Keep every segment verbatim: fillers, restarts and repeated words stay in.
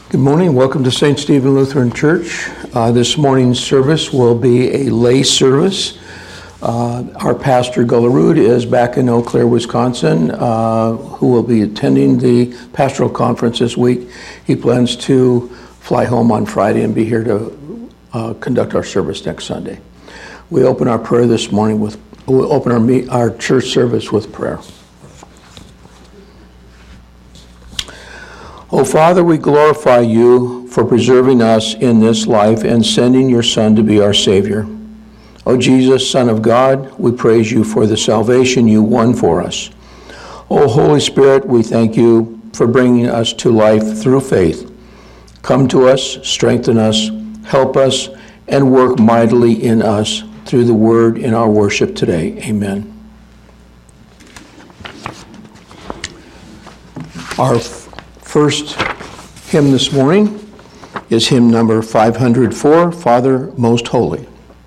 Good morning. Welcome to Saint Stephen Lutheran Church. Uh, this morning's service will be a lay service. Uh, our pastor, Gullarud, is back in Eau Claire, Wisconsin, uh, who will be attending the pastoral conference this week. He plans to fly home on Friday and be here to uh, conduct our service next Sunday. We open our prayer this morning with, we'll open our, meet, our church service with prayer. O Father, we glorify you for preserving us in this life and sending your Son to be our Savior. O Jesus, Son of God, we praise you for the salvation you won for us. O Holy Spirit, we thank you for bringing us to life through faith. Come to us, strengthen us, help us, and work mightily in us through the word in our worship today. Amen. Our first hymn this morning is hymn number five hundred four, Father Most Holy.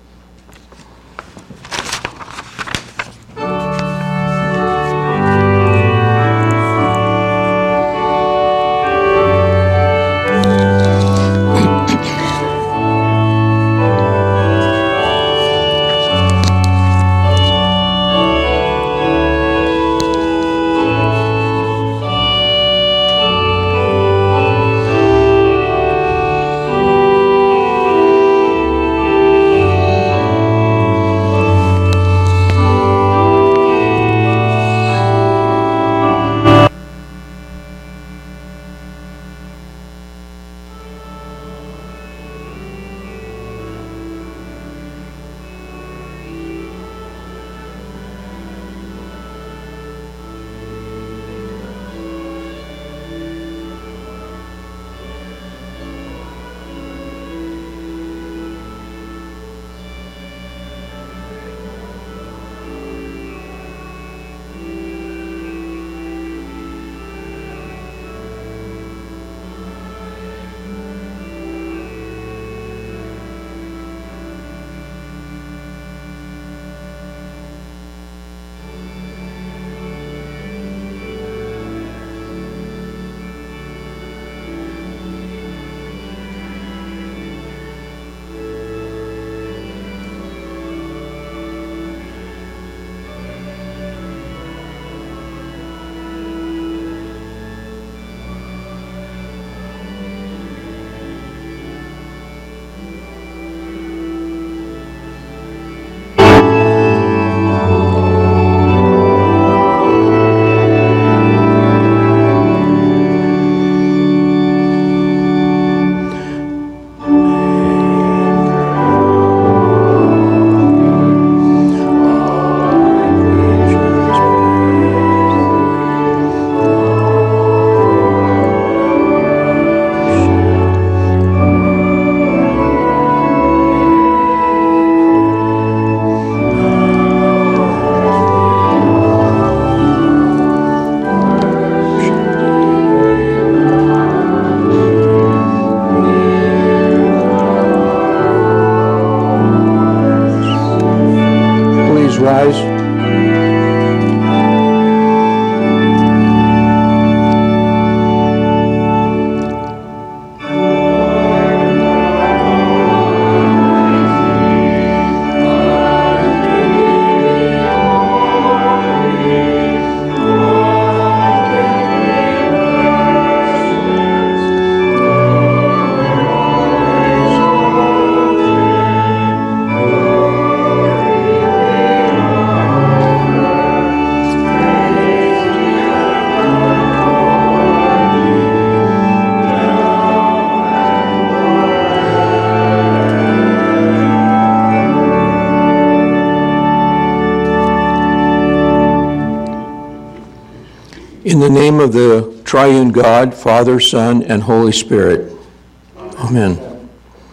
In the name of the triune God, Father, Son, and Holy Spirit. Amen.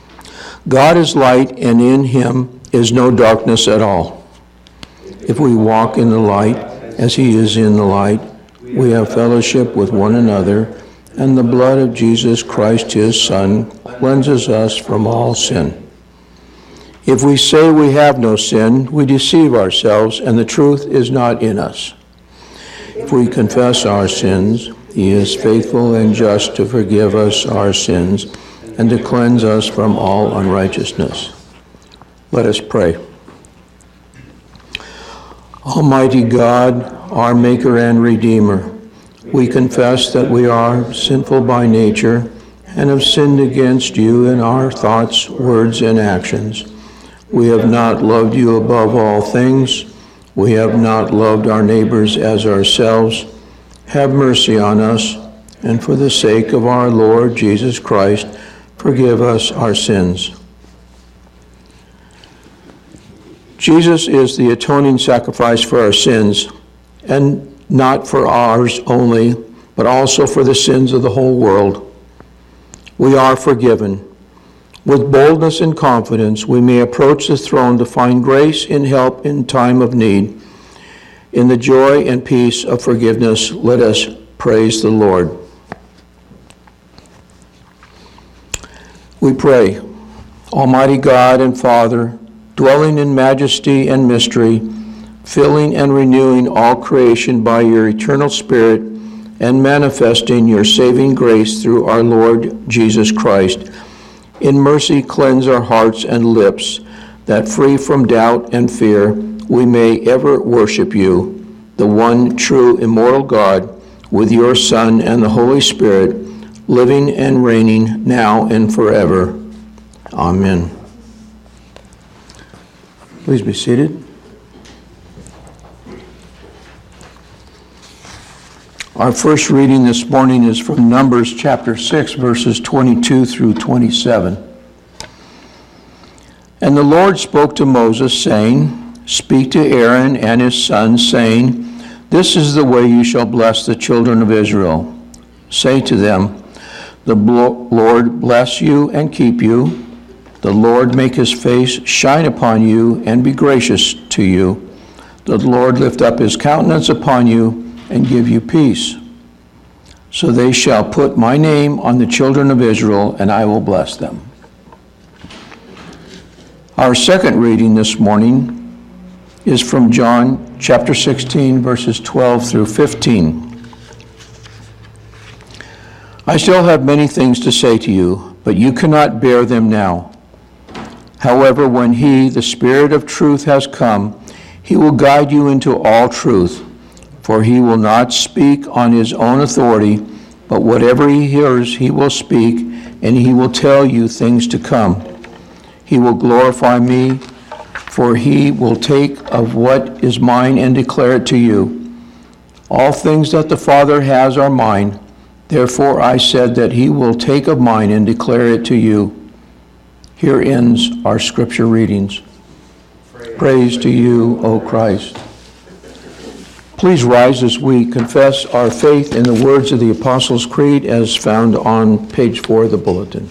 God is light, and in him is no darkness at all. If we walk in the light as he is in the light, we have fellowship with one another, and the blood of Jesus Christ, his Son, cleanses us from all sin. If we say we have no sin, we deceive ourselves, and the truth is not in us. If we confess our sins, He is faithful and just to forgive us our sins and to cleanse us from all unrighteousness. Let us pray. Almighty God, our Maker and Redeemer, we confess that we are sinful by nature and have sinned against you in our thoughts, words, and actions. We have not loved you above all things. We have not loved our neighbors as ourselves. Have mercy on us, and for the sake of our Lord Jesus Christ, forgive us our sins. Jesus is the atoning sacrifice for our sins, and not for ours only, but also for the sins of the whole world. We are forgiven. With boldness and confidence, we may approach the throne to find grace and help in time of need. In the joy and peace of forgiveness, let us praise the Lord. We pray, Almighty God and Father, dwelling in majesty and mystery, filling and renewing all creation by your eternal Spirit, and manifesting your saving grace through our Lord Jesus Christ. In mercy cleanse our hearts and lips, that free from doubt and fear, we may ever worship you, the one true immortal God, with your Son and the Holy Spirit, living and reigning now and forever. Amen. Please be seated. Our first reading this morning is from Numbers chapter six, verses twenty-two through twenty-seven. And the Lord spoke to Moses, saying, Speak to Aaron and his sons, saying, This is the way you shall bless the children of Israel. Say to them, The Lord bless you and keep you. The Lord make his face shine upon you and be gracious to you. The Lord lift up his countenance upon you and give you peace. So they shall put my name on the children of Israel, and I will bless them. Our second reading this morning is from John chapter sixteen, verses twelve through fifteen. I still have many things to say to you, but you cannot bear them now. However, when he, the Spirit of truth, has come, he will guide you into all truth. For he will not speak on his own authority, but whatever he hears he will speak, and he will tell you things to come. He will glorify me, for he will take of what is mine and declare it to you. All things that the Father has are mine. Therefore I said that he will take of mine and declare it to you. Here ends our scripture readings. Praise, Praise to you, O Christ. Please rise as we confess our faith in the words of the Apostles' Creed as found on page four of the bulletin.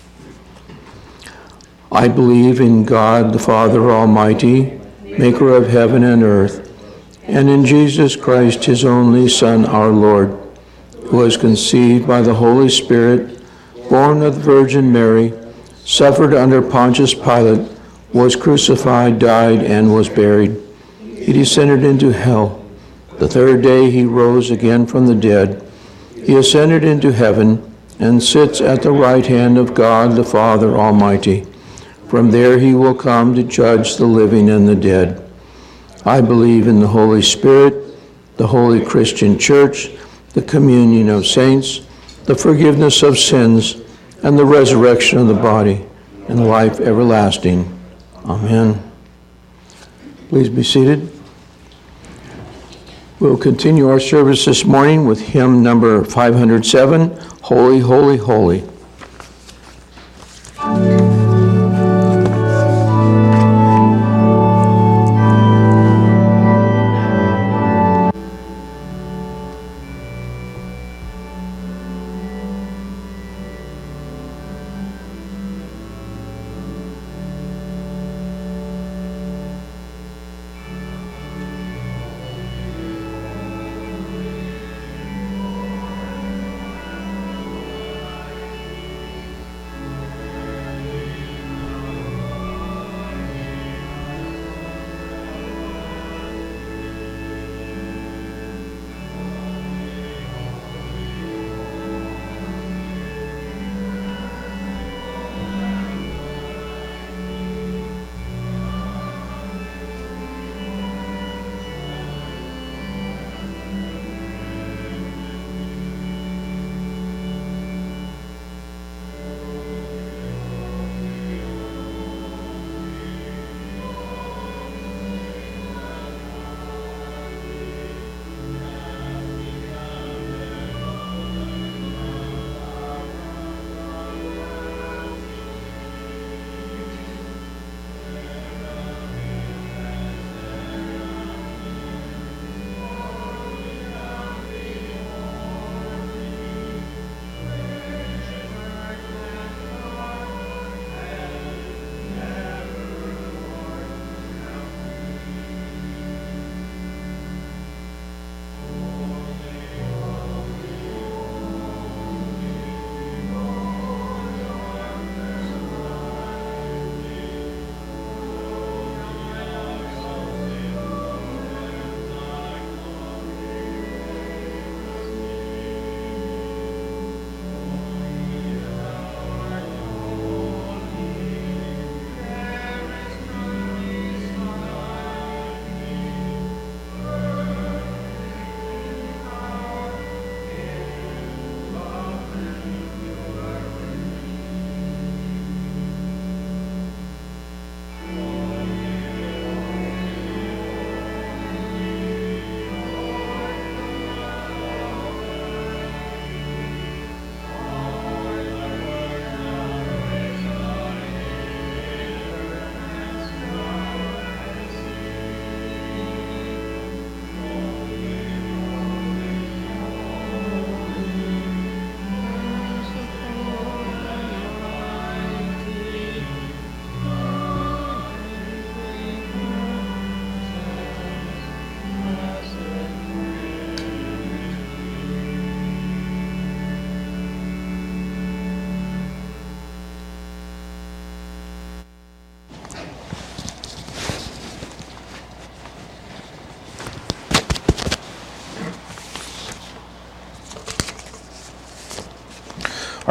I believe in God the Father Almighty, maker of heaven and earth, and in Jesus Christ, his only Son, our Lord, who was conceived by the Holy Spirit, born of the Virgin Mary, suffered under Pontius Pilate, was crucified, died, and was buried. He descended into hell. The third day he rose again from the dead. He ascended into heaven and sits at the right hand of God the Father Almighty. From there he will come to judge the living and the dead. I believe in the Holy Spirit, the holy Christian Church, the communion of saints, the forgiveness of sins, and the resurrection of the body, and life everlasting. Amen. Please be seated. We'll continue our service this morning with hymn number five hundred seven, Holy, Holy, Holy.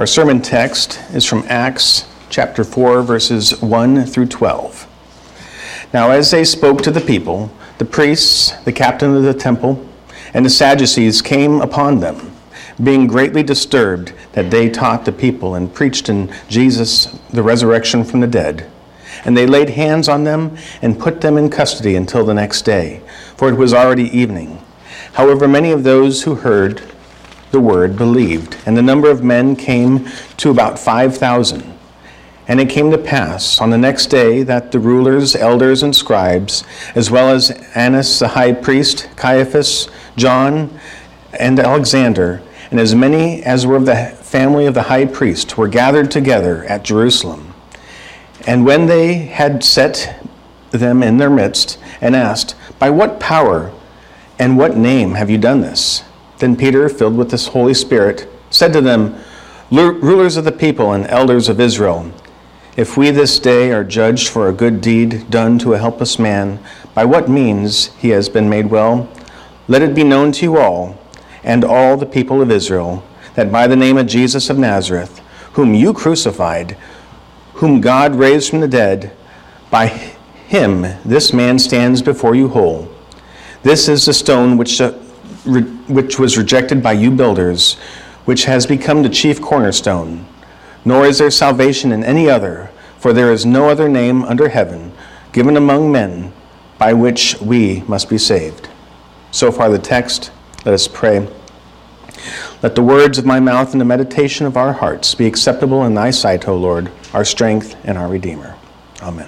Our sermon text is from Acts chapter four, verses one through twelve. Now as they spoke to the people, the priests, the captain of the temple, and the Sadducees came upon them, being greatly disturbed that they taught the people and preached in Jesus the resurrection from the dead. And they laid hands on them and put them in custody until the next day, for it was already evening. However, many of those who heard the word believed, and the number of men came to about five thousand. And it came to pass on the next day that the rulers, elders, and scribes, as well as Annas the high priest, Caiaphas, John, and Alexander, and as many as were of the family of the high priest, were gathered together at Jerusalem. And when they had set them in their midst, and asked, "By what power and what name have you done this?" Then Peter, filled with the Holy Spirit, said to them, "Rulers of the people and elders of Israel, if we this day are judged for a good deed done to a helpless man, by what means he has been made well, let it be known to you all, and all the people of Israel, that by the name of Jesus of Nazareth, whom you crucified, whom God raised from the dead, by him this man stands before you whole. This is the stone which, uh, re- which was rejected by you builders, which has become the chief cornerstone. Nor is there salvation in any other, for there is no other name under heaven given among men by which we must be saved." So far the text. Let us pray. Let the words of my mouth and the meditation of our hearts be acceptable in thy sight, O Lord, our strength and our Redeemer. Amen.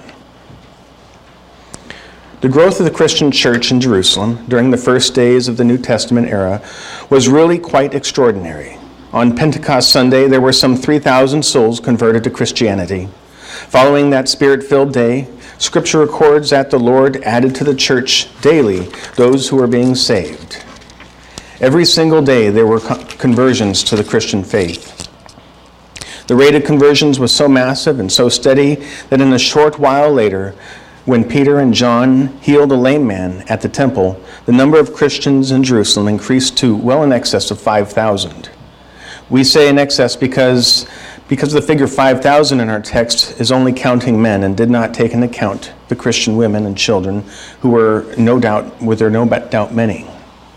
The growth of the Christian church in Jerusalem during the first days of the New Testament era was really quite extraordinary. On Pentecost Sunday, there were some three thousand souls converted to Christianity. Following that Spirit-filled day, Scripture records that the Lord added to the church daily those who were being saved. Every single day there were conversions to the Christian faith. The rate of conversions was so massive and so steady that in a short while later, when Peter and John healed a lame man at the temple, the number of Christians in Jerusalem increased to well in excess of five thousand. We say in excess because, because the figure five thousand in our text is only counting men and did not take into account the Christian women and children, who were no doubt, were there no doubt many.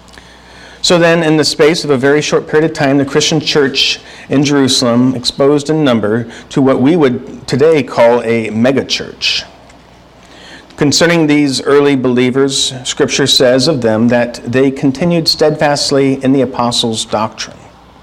So then, in the space of a very short period of time, the Christian church in Jerusalem exposed in number to what we would today call a megachurch. Concerning these early believers, Scripture says of them that they continued steadfastly in the apostles' doctrine.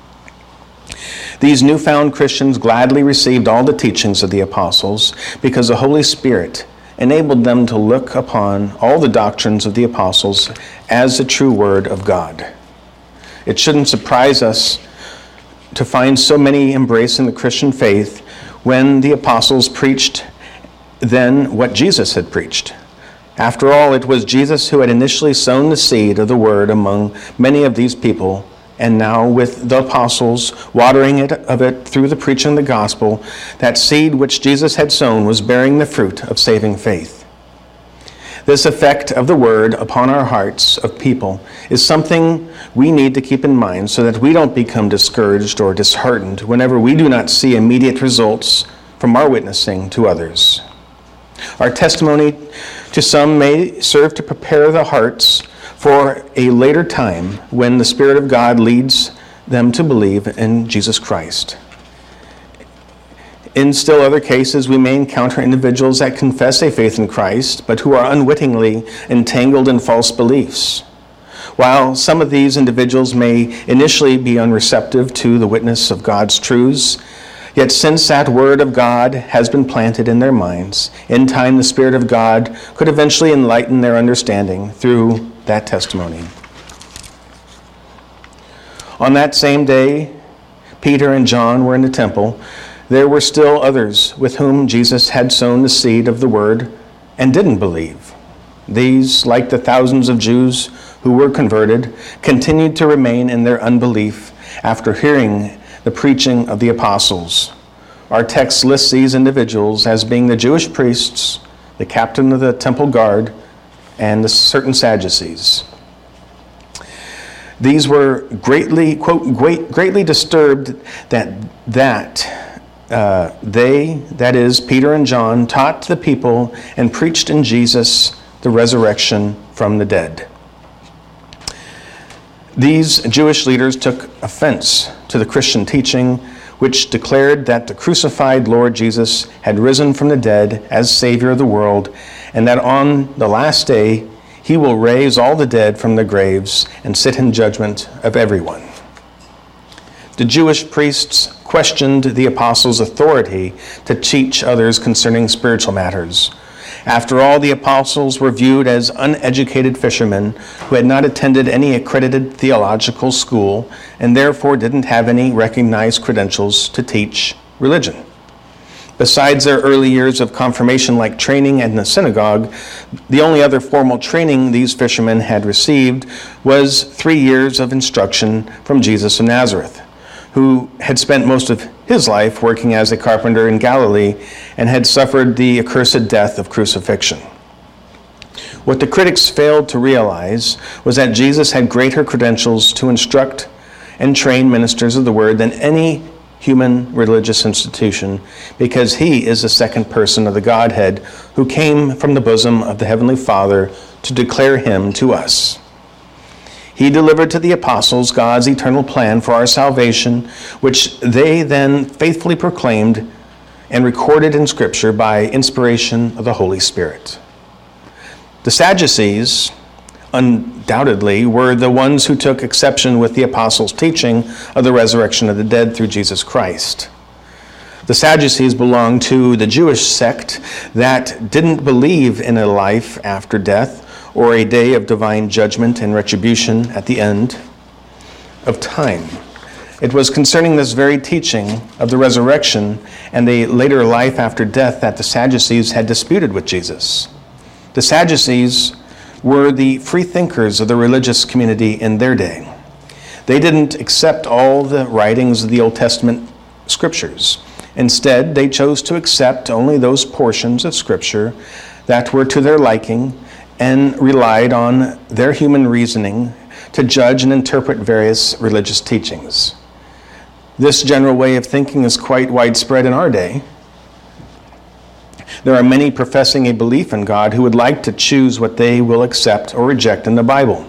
These newfound Christians gladly received all the teachings of the apostles because the Holy Spirit enabled them to look upon all the doctrines of the apostles as the true word of God. It shouldn't surprise us to find so many embracing the Christian faith when the apostles preached then what Jesus had preached. After all, it was Jesus who had initially sown the seed of the word among many of these people, and now with the apostles watering it of it through the preaching of the gospel, that seed which Jesus had sown was bearing the fruit of saving faith. This effect of the word upon our hearts of people is something we need to keep in mind so that we don't become discouraged or disheartened whenever we do not see immediate results from our witnessing to others. Our testimony to some may serve to prepare the hearts for a later time when the Spirit of God leads them to believe in Jesus Christ. In still other cases, we may encounter individuals that confess a faith in Christ, but who are unwittingly entangled in false beliefs. While some of these individuals may initially be unreceptive to the witness of God's truths, yet since that word of God has been planted in their minds, in time the Spirit of God could eventually enlighten their understanding through that testimony. On that same day, Peter and John were in the temple. There were still others with whom Jesus had sown the seed of the word and didn't believe. These, like the thousands of Jews who were converted, continued to remain in their unbelief after hearing the preaching of the apostles. Our text lists these individuals as being the Jewish priests, the captain of the temple guard, and the certain Sadducees. These were greatly, quote, great, greatly disturbed that, that uh, they, that is, Peter and John, taught the people and preached in Jesus the resurrection from the dead. These Jewish leaders took offense to the Christian teaching, which declared that the crucified Lord Jesus had risen from the dead as Savior of the world, and that on the last day he will raise all the dead from their graves and sit in judgment of everyone. The Jewish priests questioned the apostles' authority to teach others concerning spiritual matters. After all, the apostles were viewed as uneducated fishermen who had not attended any accredited theological school and therefore didn't have any recognized credentials to teach religion. Besides their early years of confirmation-like training in the synagogue, the only other formal training these fishermen had received was three years of instruction from Jesus of Nazareth, who had spent most of his life working as a carpenter in Galilee and had suffered the accursed death of crucifixion. What the critics failed to realize was that Jesus had greater credentials to instruct and train ministers of the word than any human religious institution, because he is the second person of the Godhead who came from the bosom of the Heavenly Father to declare him to us. He delivered to the apostles God's eternal plan for our salvation, which they then faithfully proclaimed and recorded in Scripture by inspiration of the Holy Spirit. The Sadducees, undoubtedly, were the ones who took exception with the apostles' teaching of the resurrection of the dead through Jesus Christ. The Sadducees belonged to the Jewish sect that didn't believe in a life after death or a day of divine judgment and retribution at the end of time. It was concerning this very teaching of the resurrection and a later life after death that the Sadducees had disputed with Jesus. The Sadducees were the free thinkers of the religious community in their day. They didn't accept all the writings of the Old Testament scriptures. Instead, they chose to accept only those portions of Scripture that were to their liking and relied on their human reasoning to judge and interpret various religious teachings. This general way of thinking is quite widespread in our day. There are many professing a belief in God who would like to choose what they will accept or reject in the Bible.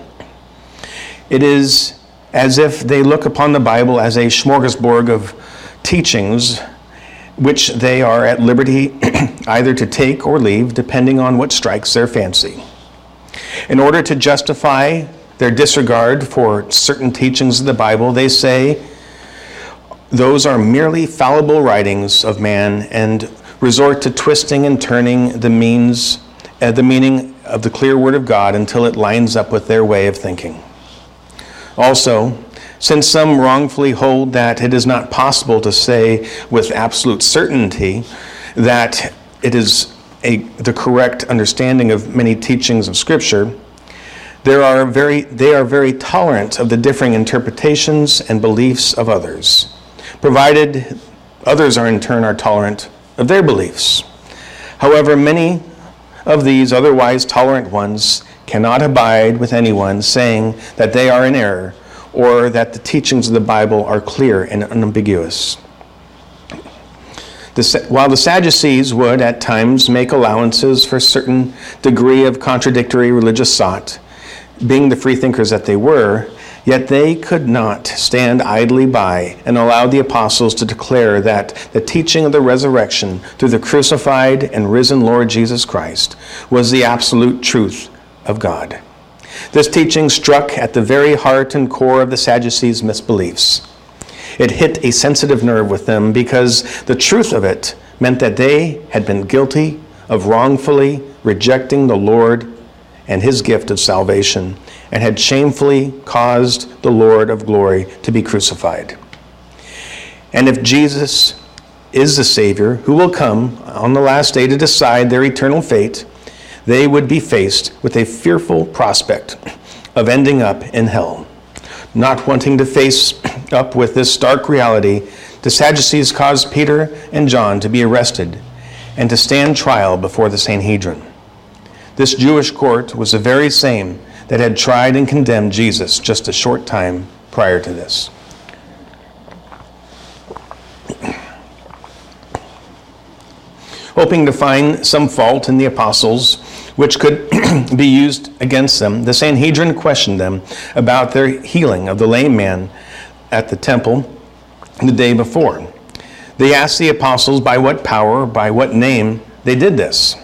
It is as if they look upon the Bible as a smorgasbord of teachings which they are at liberty either to take or leave depending on what strikes their fancy. In order to justify their disregard for certain teachings of the Bible, they say those are merely fallible writings of man and resort to twisting and turning the means, uh, the meaning of the clear Word of God until it lines up with their way of thinking. Also, since some wrongfully hold that it is not possible to say with absolute certainty that it is a, the correct understanding of many teachings of Scripture, there are very, they are very tolerant of the differing interpretations and beliefs of others, provided others are in turn are tolerant of their beliefs. However, many of these otherwise tolerant ones cannot abide with anyone saying that they are in error or that the teachings of the Bible are clear and unambiguous. The, while the Sadducees would at times make allowances for a certain degree of contradictory religious thought, being the freethinkers that they were, yet they could not stand idly by and allow the apostles to declare that the teaching of the resurrection through the crucified and risen Lord Jesus Christ was the absolute truth of God. This teaching struck at the very heart and core of the Sadducees' misbeliefs. It hit a sensitive nerve with them because the truth of it meant that they had been guilty of wrongfully rejecting the Lord and his gift of salvation, and had shamefully caused the Lord of glory to be crucified. And if Jesus is the Savior who will come on the last day to decide their eternal fate, they would be faced with a fearful prospect of ending up in hell. Not wanting to face up with this stark reality, the Sadducees caused Peter and John to be arrested and to stand trial before the Sanhedrin. This Jewish court was the very same that had tried and condemned Jesus just a short time prior to this. Hoping to find some fault in the apostles which could be used against them, the Sanhedrin questioned them about their healing of the lame man at the temple the day before. They asked the apostles by what power, by what name they did this.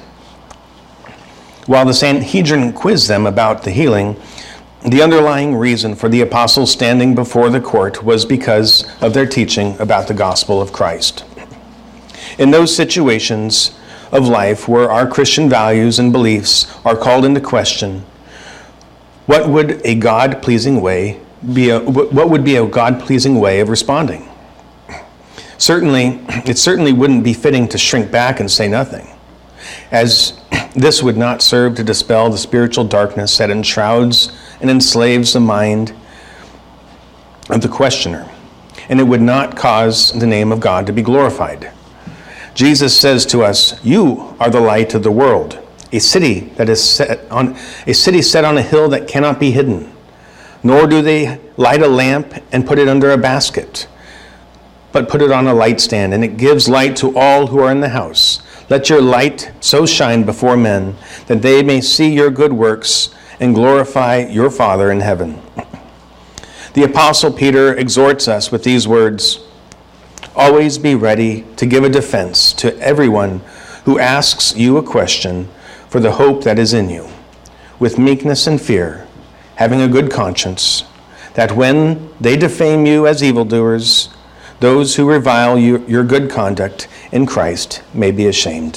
While the Sanhedrin quizzed them about the healing, the underlying reason for the apostles standing before the court was because of their teaching about the gospel of Christ. In those situations of life where our Christian values and beliefs are called into question, what would a God-pleasing way be a, what would be a God-pleasing way of responding? Certainly, it certainly wouldn't be fitting to shrink back and say nothing, as this would not serve to dispel the spiritual darkness that enshrouds and enslaves the mind of the questioner, and it would not cause the name of God to be glorified. Jesus says to us, "You are the light of the world, a city that is set on a city set on a hill that cannot be hidden. Nor do they light a lamp and put it under a basket, but put it on a light stand, and it gives light to all who are in the house. Let your light so shine before men that they may see your good works and glorify your Father in heaven." The Apostle Peter exhorts us with these words, "Always be ready to give a defense to everyone who asks you a question for the hope that is in you, with meekness and fear, having a good conscience, that when they defame you as evildoers, those who revile you, your good conduct in Christ may be ashamed."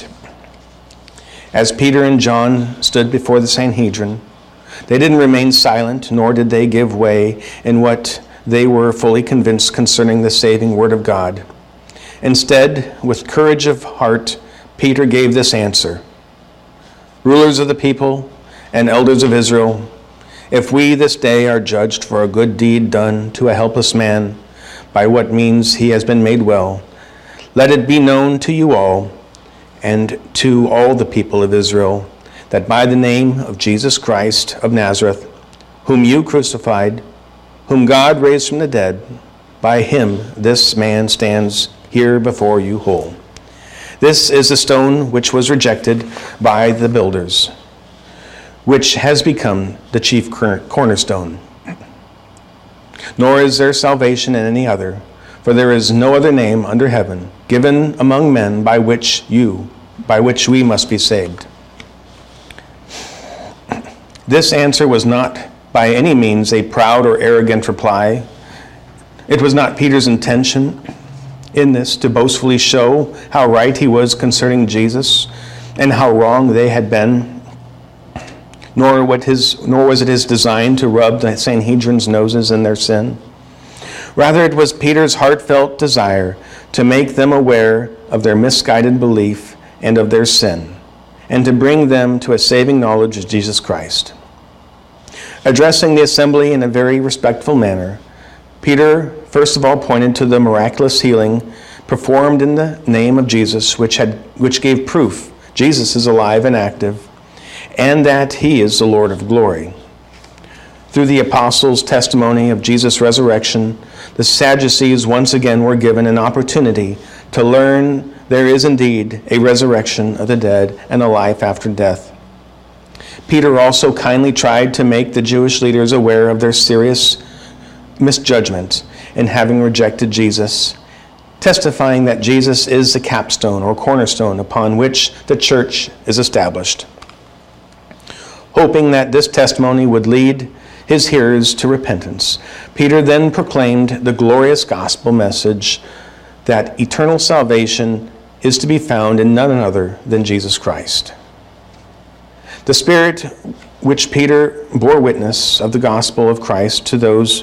As Peter and John stood before the Sanhedrin, they didn't remain silent, nor did they give way in what they were fully convinced concerning the saving word of God. Instead, with courage of heart, Peter gave this answer: "Rulers of the people and elders of Israel, if we this day are judged for a good deed done to a helpless man, by what means he has been made well, let it be known to you all and to all the people of Israel that by the name of Jesus Christ of Nazareth, whom you crucified, whom God raised from the dead, by him this man stands here before you whole. This is the stone which was rejected by the builders, which has become the chief cornerstone. Nor is there salvation in any other, for there is no other name under heaven given among men by which you, by which we must be saved." This answer was not by any means a proud or arrogant reply. It was not Peter's intention in this to boastfully show how right he was concerning Jesus and how wrong they had been, nor what his nor was it his design to rub the Sanhedrin's noses in their sin. Rather, it was Peter's heartfelt desire to make them aware of their misguided belief and of their sin, and to bring them to a saving knowledge of Jesus Christ. Addressing the assembly in a very respectful manner, Peter first of all pointed to the miraculous healing performed in the name of Jesus, which had which gave proof Jesus is alive and active, and that he is the Lord of glory. Through the apostles' testimony of Jesus' resurrection, the Sadducees once again were given an opportunity to learn there is indeed a resurrection of the dead and a life after death. Peter also kindly tried to make the Jewish leaders aware of their serious misjudgment in having rejected Jesus, testifying that Jesus is the capstone or cornerstone upon which the church is established. Hoping that this testimony would lead his hearers to repentance, Peter then proclaimed the glorious gospel message that eternal salvation is to be found in none other than Jesus Christ. The Spirit which Peter bore witness of the gospel of Christ to those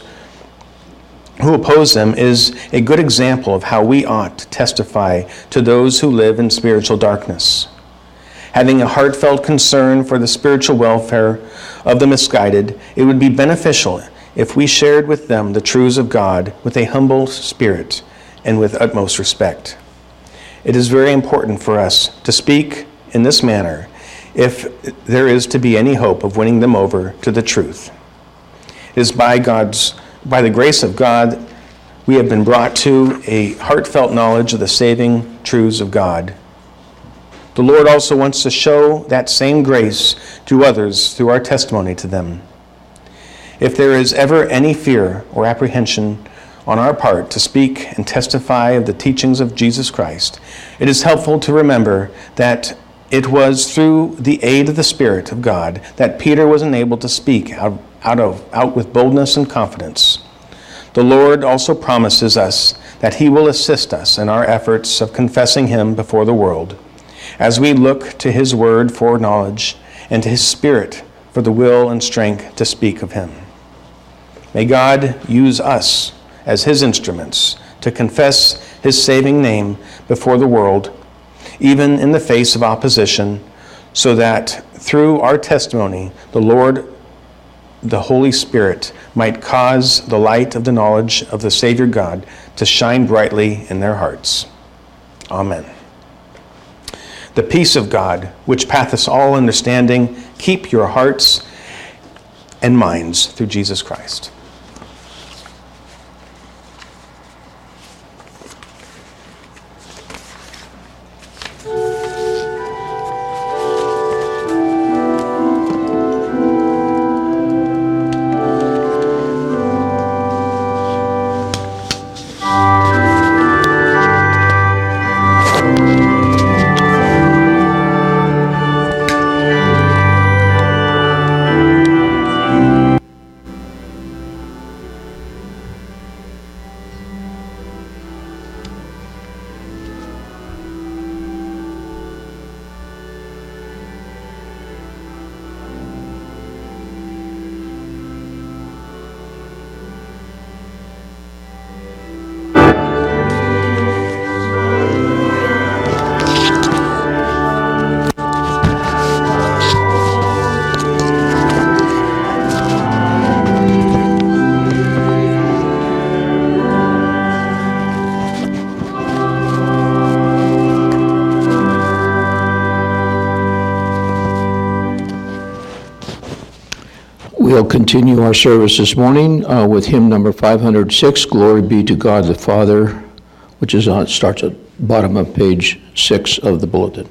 who oppose them is a good example of how we ought to testify to those who live in spiritual darkness. Having a heartfelt concern for the spiritual welfare of the misguided, it would be beneficial if we shared with them the truths of God with a humble spirit and with utmost respect. It is very important for us to speak in this manner if there is to be any hope of winning them over to the truth. It is by God's, by the grace of God, we have been brought to a heartfelt knowledge of the saving truths of God. The Lord also wants to show that same grace to others through our testimony to them. If there is ever any fear or apprehension on our part to speak and testify of the teachings of Jesus Christ, it is helpful to remember that it was through the aid of the Spirit of God that Peter was enabled to speak out, out, of, out with boldness and confidence. The Lord also promises us that he will assist us in our efforts of confessing him before the world, as we look to his word for knowledge and to his Spirit for the will and strength to speak of him. May God use us as his instruments to confess his saving name before the world, even in the face of opposition, so that through our testimony, the Lord, the Holy Spirit, might cause the light of the knowledge of the Savior God to shine brightly in their hearts. Amen. The peace of God, which passeth all understanding, keep your hearts and minds through Jesus Christ. We'll continue our service this morning uh, with hymn number five hundred six, Glory Be to God the Father, which is on, starts at the bottom of page six of the bulletin.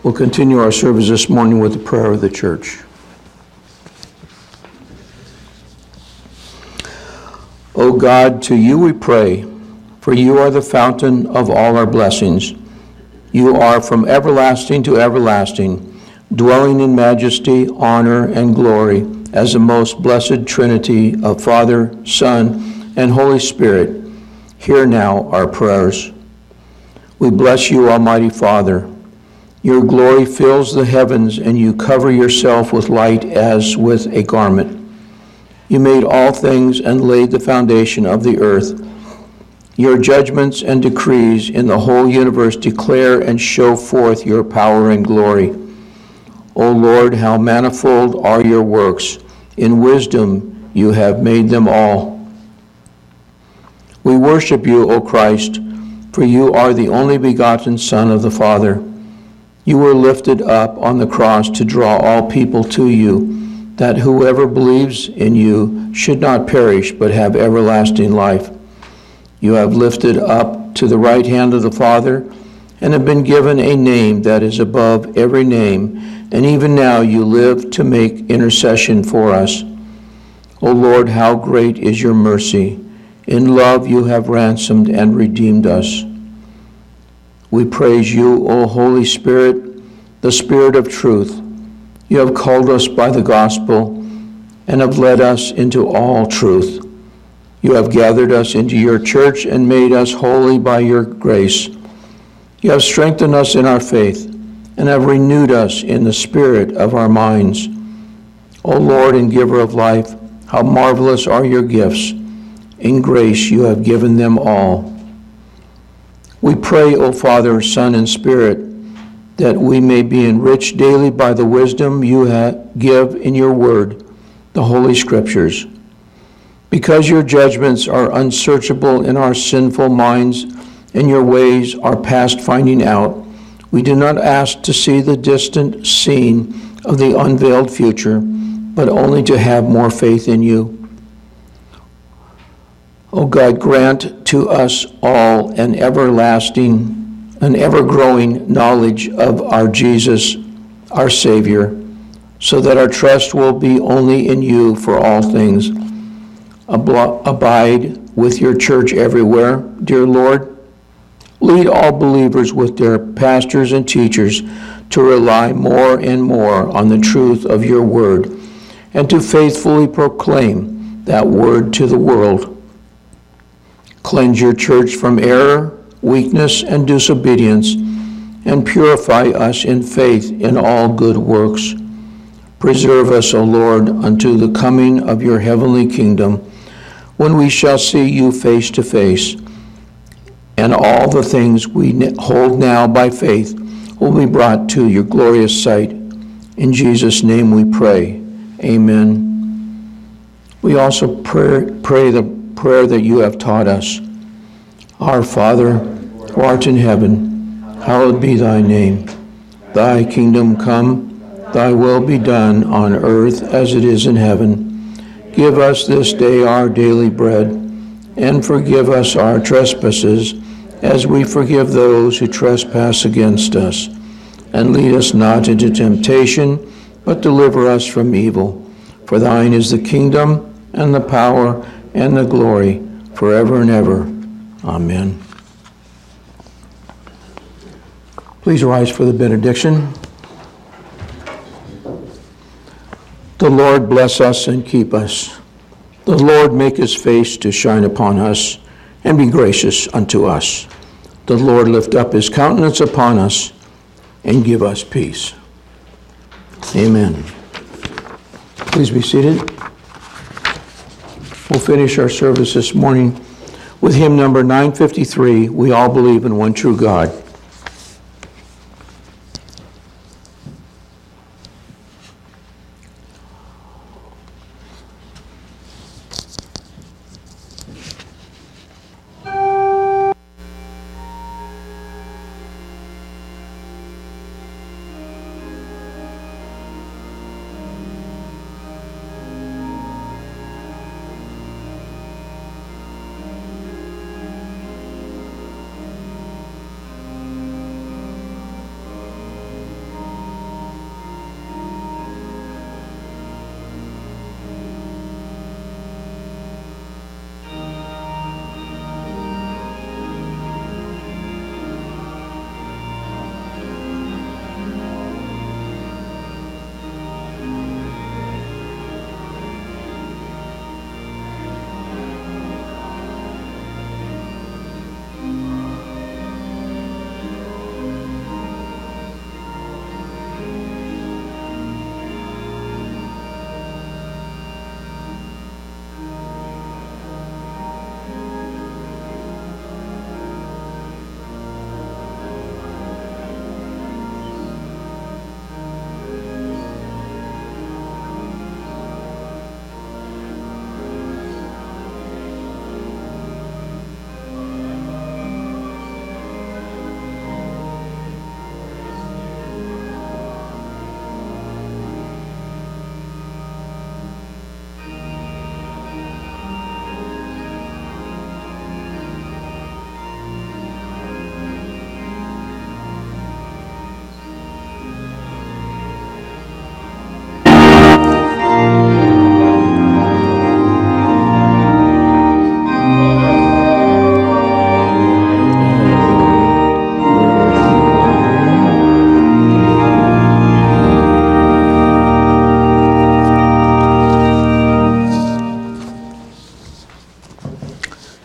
We'll continue our service this morning with the prayer of the church. O God, to you we pray, for you are the fountain of all our blessings. You are from everlasting to everlasting, dwelling in majesty, honor, and glory as the most blessed Trinity of Father, Son, and Holy Spirit. Hear now our prayers. We bless you, Almighty Father. Your glory fills the heavens, and you cover yourself with light as with a garment. You made all things and laid the foundation of the earth. Your judgments and decrees in the whole universe declare and show forth your power and glory. O Lord, how manifold are your works. In wisdom you have made them all. We worship you, O Christ, for you are the only begotten Son of the Father. You were lifted up on the cross to draw all people to you, that whoever believes in you should not perish but have everlasting life. You have lifted up to the right hand of the Father and have been given a name that is above every name, and even now you live to make intercession for us. O Lord, how great is your mercy. In love you have ransomed and redeemed us. We praise you, O Holy Spirit, the Spirit of truth. You have called us by the gospel and have led us into all truth. You have gathered us into your church and made us holy by your grace. You have strengthened us in our faith and have renewed us in the spirit of our minds. O Lord and giver of life, how marvelous are your gifts. In grace you have given them all. We pray, O Father, Son, and Spirit, that we may be enriched daily by the wisdom you have, give in your word, the Holy Scriptures. Because your judgments are unsearchable in our sinful minds, and your ways are past finding out, we do not ask to see the distant scene of the unveiled future, but only to have more faith in you. O God, grant to us all an everlasting, an ever-growing knowledge of our Jesus, our Savior, so that our trust will be only in you for all things. Abide with your church everywhere, dear Lord. Lead all believers with their pastors and teachers to rely more and more on the truth of your word and to faithfully proclaim that word to the world. Cleanse your church from error, weakness, and disobedience, and purify us in faith in all good works. Preserve us, O Lord, unto the coming of your heavenly kingdom, when we shall see you face to face, and all the things we hold now by faith will be brought to your glorious sight. In Jesus' name we pray. Amen. We also pray, pray the prayer that you have taught us. Our Father, who art in heaven, hallowed be thy name. Thy kingdom come, thy will be done on earth as it is in heaven. Give us this day our daily bread, and forgive us our trespasses, as we forgive those who trespass against us. And lead us not into temptation, but deliver us from evil. For thine is the kingdom, and the power, and the glory, forever and ever. Amen. Please rise for the benediction. The Lord bless us and keep us. The Lord make his face to shine upon us and be gracious unto us. The Lord lift up his countenance upon us and give us peace. Amen. Please be seated. We'll finish our service this morning with hymn number nine fifty-three, We All Believe in One True God.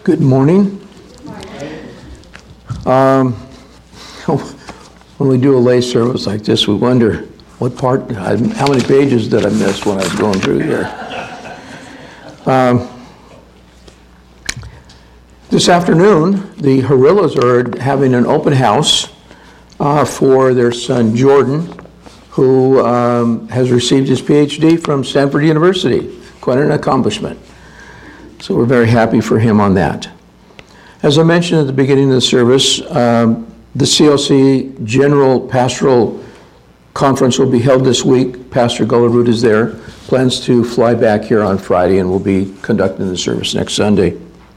Good morning. Um, when we do a lay service like this, we wonder what part, how many pages did I miss when I was going through here? Um, this afternoon, the Harillas are having an open house uh, for their son Jordan, who um, has received his P H D from Stanford University. Quite an accomplishment. So we're very happy for him on that. As I mentioned at the beginning of the service, um, the C L C General Pastoral Conference will be held this week. Pastor Gullerud is there, plans to fly back here on Friday, and will be conducting the service next Sunday.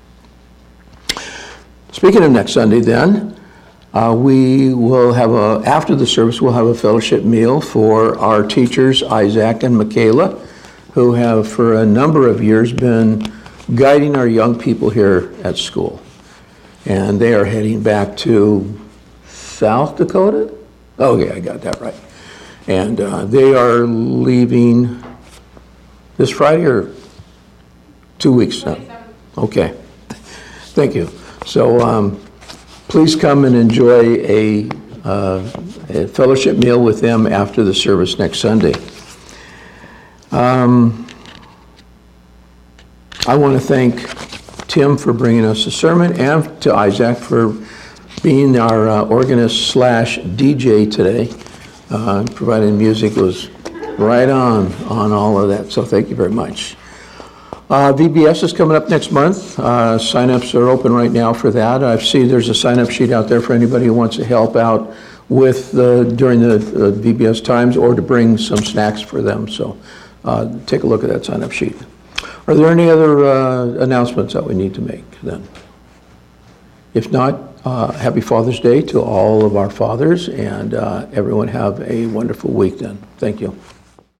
Speaking of next Sunday then, uh, we will have a, after the service, we'll have a fellowship meal for our teachers, Isaac and Michaela, who have for a number of years been guiding our young people here at school. And they are heading back to South Dakota? Okay, I got that right. And uh, they are leaving this Friday or two weeks now? Okay, thank you. So um, please come and enjoy a, uh, a fellowship meal with them after the service next Sunday. Um, I want to thank Tim for bringing us a sermon, and to Isaac for being our uh, organist slash D J today. Uh, providing music was right on on all of that, so thank you very much. Uh, V B S is coming up next month. Uh, sign-ups are open right now for that. I see there's a sign-up sheet out there for anybody who wants to help out with uh, during the uh, V B S times, or to bring some snacks for them. So uh, take a look at that sign-up sheet. Are there any other uh, announcements that we need to make then? If not, uh, happy Father's Day to all of our fathers, and uh, everyone have a wonderful week then. Thank you.